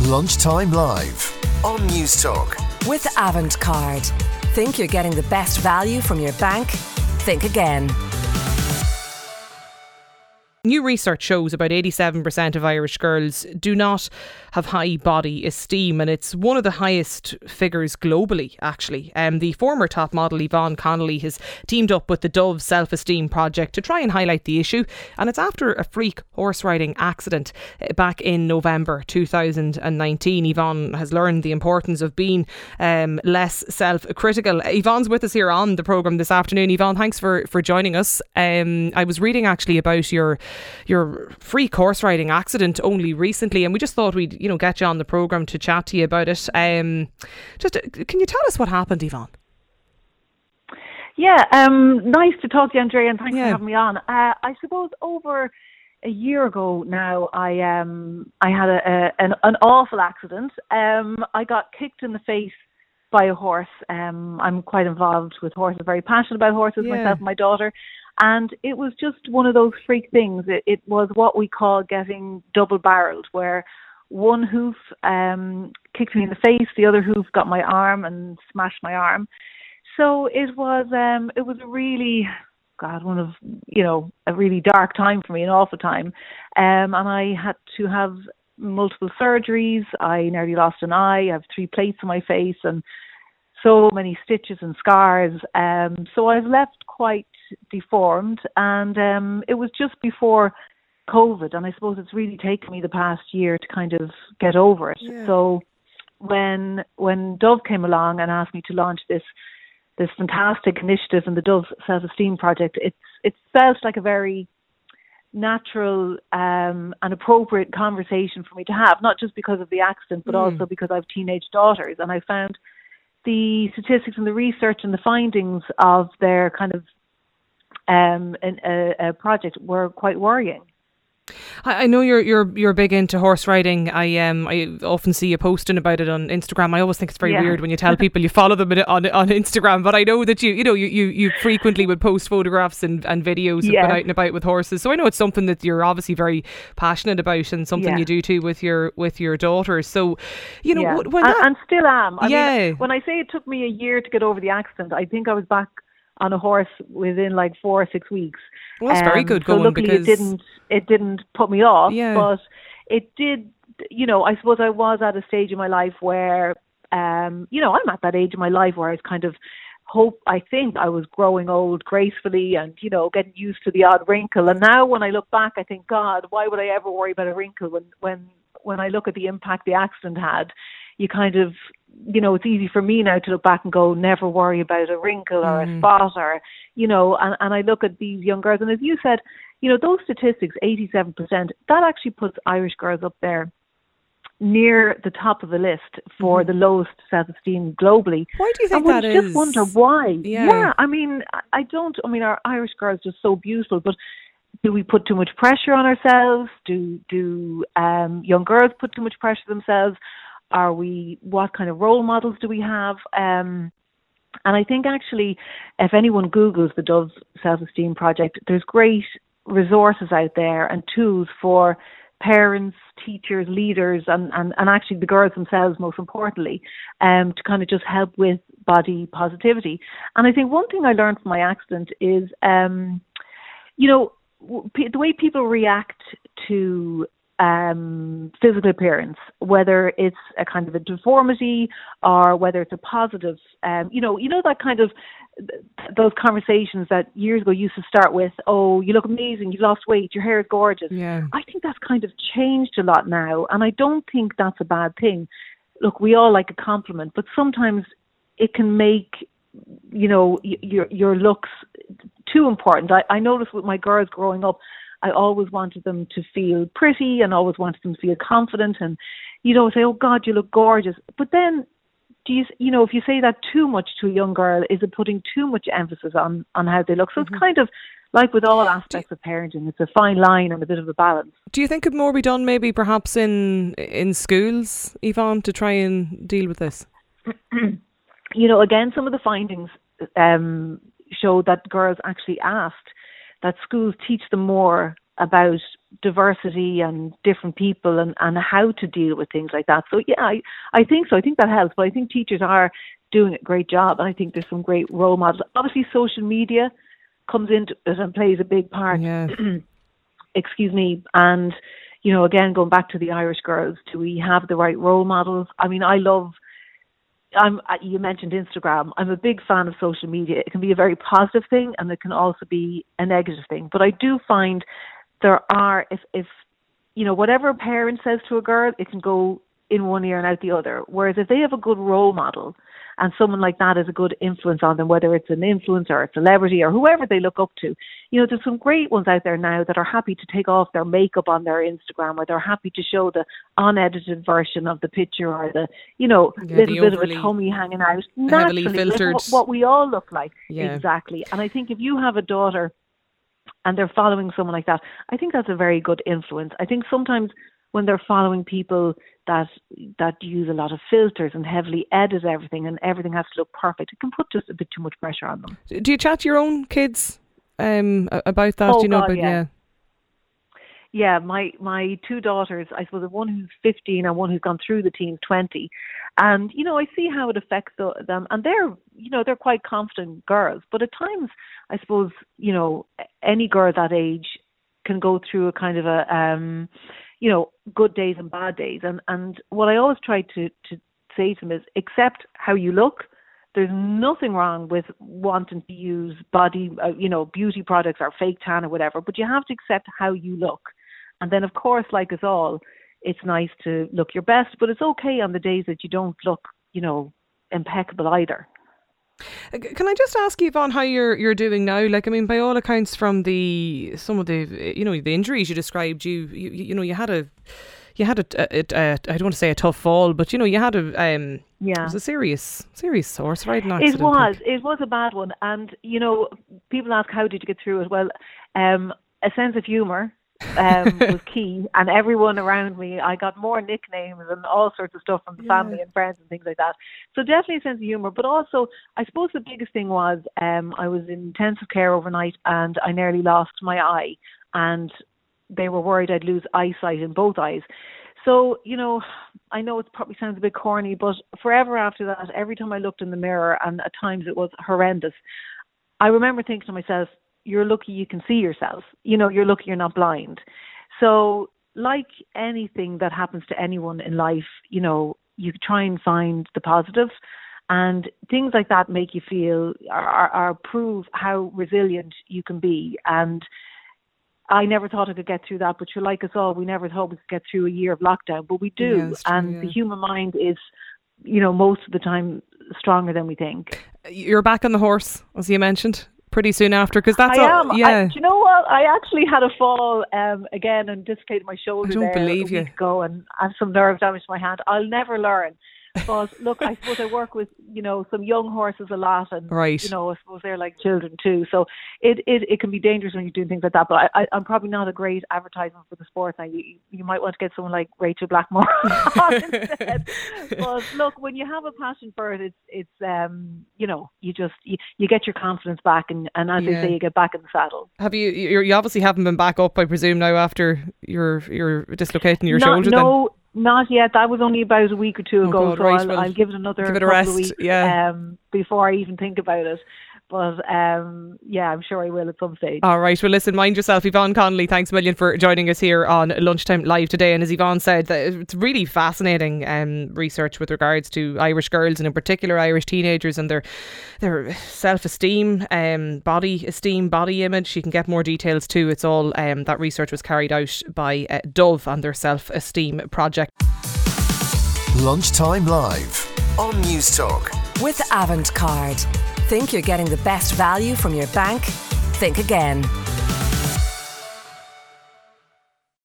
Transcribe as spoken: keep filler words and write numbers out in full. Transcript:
Lunchtime Live on Newstalk. With Avantcard. Think you're getting the best value from your bank? Think again. New research shows about eighty-seven percent of Irish girls do not have high body esteem, and it's one of the highest figures globally, actually. Um, the former top model Yvonne Connolly has teamed up with the Dove Self-Esteem Project to try and highlight the issue, and it's after a freak horse riding accident back in November two thousand nineteen. Yvonne has learned the importance of being um, less self-critical. Yvonne's with us here on the programme this afternoon. Yvonne, thanks for, for joining us. Um, I was reading actually about your your freak horse riding accident only recently, and we just thought we'd you know get you on the programme to chat to you about it. Um, just uh, can you tell us what happened, Yvonne? Yeah, um, nice to talk to you, Andrea, and thanks yeah. for having me on. Uh, I suppose over a year ago now, I um I had a, a an, an awful accident. Um, I got kicked in the face by a horse. Um, I'm quite involved with horses, very passionate about horses yeah. myself and my daughter. And it was just one of those freak things. It, it was what we call getting double-barreled, where one hoof um, kicked me in the face, the other hoof got my arm and smashed my arm. So it was um, it was a really, God, one of, you know, a really dark time for me, an awful time. Um, and I had to have multiple surgeries. I nearly lost an eye. I have three plates on my face and so many stitches and scars. Um, so I was left quite deformed, and um, it was just before COVID, and I suppose it's really taken me the past year to kind of get over it. Yeah. So when when Dove came along and asked me to launch this this fantastic initiative in the Dove Self-Esteem Project, it's it felt like a very natural um, and appropriate conversation for me to have, not just because of the accident, but mm. also because I have teenage daughters, and I found the statistics and the research and the findings of their kind of um, an, a, a project were quite worrying. I know you're you're you're big into horse riding. I um I often see you posting about it on Instagram. I always think it's very yeah. weird when you tell people you follow them on on Instagram, but I know that you you know you, you, you frequently would post photographs and, and videos of yeah. going out and about with horses. So I know it's something that you're obviously very passionate about, and something yeah. you do too with your with your daughters. So you know yeah. when that, and, and still am. I yeah. mean, when I say it took me a year to get over the accident, I think I was back on a horse within like four or six weeks. Well, that's um, very good going, so luckily because it didn't it didn't put me off, yeah. but it did. You know, I suppose I was at a stage in my life where, um, you know, I'm at that age in my life where I was kind of hope. I think I was growing old gracefully, and you know, getting used to the odd wrinkle. And now, when I look back, I think, God, why would I ever worry about a wrinkle when when when I look at the impact the accident had? You kind of, you know, it's easy for me now to look back and go, never worry about a wrinkle or mm. a spot, or, you know, and, and I look at these young girls, and as you said, you know, those statistics, eighty-seven percent, that actually puts Irish girls up there near the top of the list for mm-hmm. the lowest self-esteem globally. Why do you think and that is? I just wonder why. Yeah. yeah, I mean, I don't, I mean, our Irish girls are just so beautiful, but do we put too much pressure on ourselves? Do, do um, young girls put too much pressure on themselves? Are we, what kind of role models do we have? Um, and I think actually, if anyone Googles the Dove Self-Esteem Project, there's great resources out there and tools for parents, teachers, leaders, and, and, and actually the girls themselves, most importantly, um, to kind of just help with body positivity. And I think one thing I learned from my accident is, um, you know, the way people react to um, physical appearance, whether it's a kind of a deformity or whether it's a positive, um, you know, you know that kind of those conversations that years ago used to start with, oh, you look amazing, you've lost weight, your hair is gorgeous. Yeah. I think that's kind of changed a lot now, and I don't think that's a bad thing. Look, we all like a compliment, but sometimes it can make, you know, your your looks too important. I, I noticed with my girls growing up, I always wanted them to feel pretty and always wanted them to feel confident and, you know, say, oh God, you look gorgeous. But then, do you, you know, if you say that too much to a young girl, is it putting too much emphasis on, on how they look? So mm-hmm. it's kind of like with all aspects of parenting, it's a fine line and a bit of a balance. Do you think could more be done maybe perhaps in in schools, Yvonne, to try and deal with this? You know, again, some of the findings um, show that girls actually asked that schools teach them more about diversity and different people and, and how to deal with things like that. So yeah, I, I think so. I think that helps. But I think teachers are doing a great job, and I think there's some great role models. Obviously, social media comes into it and plays a big part. Yeah. Excuse me. And, you know, again, going back to the Irish girls, do we have the right role models? I mean, I love, I'm, you mentioned Instagram. I'm a big fan of social media. It can be a very positive thing, and it can also be a negative thing. But I do find there are, if, if you know, whatever a parent says to a girl, it can go in one ear and out the other. Whereas if they have a good role model, and someone like that is a good influence on them, whether it's an influencer or a celebrity or whoever they look up to. You know, there's some great ones out there now that are happy to take off their makeup on their Instagram, or they're happy to show the unedited version of the picture, or the, you know, yeah, little bit overly, of a tummy hanging out. Heavily Naturally, filtered. what, what we all look like. Yeah. Exactly. And I think if you have a daughter and they're following someone like that, I think that's a very good influence. I think sometimes when they're following people that that use a lot of filters and heavily edit everything, and everything has to look perfect, it can put just a bit too much pressure on them. Do you chat to your own kids um, about that? Oh, you know, God, but yeah. yeah. Yeah, my, my two daughters, I suppose, one who's fifteen and one who's gone through the teens, twenty. And, you know, I see how it affects the, them. And they're, you know, they're quite confident girls. But at times, I suppose, you know, any girl that age can go through a kind of a, um, you know, good days and bad days. And, and what I always try to, to say to them is, accept how you look. There's nothing wrong with wanting to use body, uh, you know, beauty products or fake tan or whatever, but you have to accept how you look. And then, of course, like us all, it's nice to look your best, but it's okay on the days that you don't look, you know, impeccable either. Can I just ask you, Yvonne, how you're you're doing now? Like, I mean, by all accounts, from the some of the you know the injuries you described, you you, you know you had a you had a, a, a I don't want to say a tough fall, but you know you had a um yeah it was a serious serious horse riding accident. It was like. it was a bad one, and you know people ask how did you get through it? Well, um, a sense of humour. um, was key, and everyone around me, I got more nicknames and all sorts of stuff from the yeah. family and friends and things like that. So definitely a sense of humour, but also I suppose the biggest thing was um, I was in intensive care overnight and I nearly lost my eye, and they were worried I'd lose eyesight in both eyes. So, you know, I know it probably sounds a bit corny, but forever after that, every time I looked in the mirror, and at times it was horrendous, I remember thinking to myself, you're lucky you can see yourself. You know, you're lucky you're not blind. So like anything that happens to anyone in life, you know, you try and find the positive, and things like that make you feel or, or, or prove how resilient you can be. And I never thought I could get through that, but you're like us all, we never thought we could get through a year of lockdown, but we do. Yeah, true, and yeah. the human mind is, you know, most of the time stronger than we think. You're back on the horse, as you mentioned, pretty soon after, because that's I all, am. yeah. I, do you know what? I actually had a fall um, again and dislocated my shoulder I don't there believe a week you. ago, and I have some nerve damage to my hand. I'll never learn. But look, I suppose I work with, you know, some young horses a lot, and right. you know, I suppose they're like children too. So it, it, it can be dangerous when you're doing things like that. But I, I, I'm probably not a great advertisement for the sport. Now you, you might want to get someone like Rachel Blackmore on instead. But look, when you have a passion for it, it's it's um you know you just you, you get your confidence back, and, and as yeah. they say, you get back in the saddle. Have you? You're, you obviously haven't been back up, I presume, now after you're you're dislocating your not, shoulder. No. Then? Not yet. That was only about a week or two oh ago, God, so right, I'll, well, I'll give it another give it a couple rest, of weeks yeah. um, before I even think about it. But um, yeah, I'm sure I will at some stage. All right. Well, listen, mind yourself. Yvonne Connolly, thanks a million for joining us here on Lunchtime Live today. And as Yvonne said, it's really fascinating um, research with regards to Irish girls, and in particular Irish teenagers, and their their self-esteem, um, body esteem, body image. You can get more details too. It's all um, that research was carried out by uh, Dove and their self-esteem project. Lunchtime Live on News Talk. With Avantcard. Think you're getting the best value from your bank? Think again.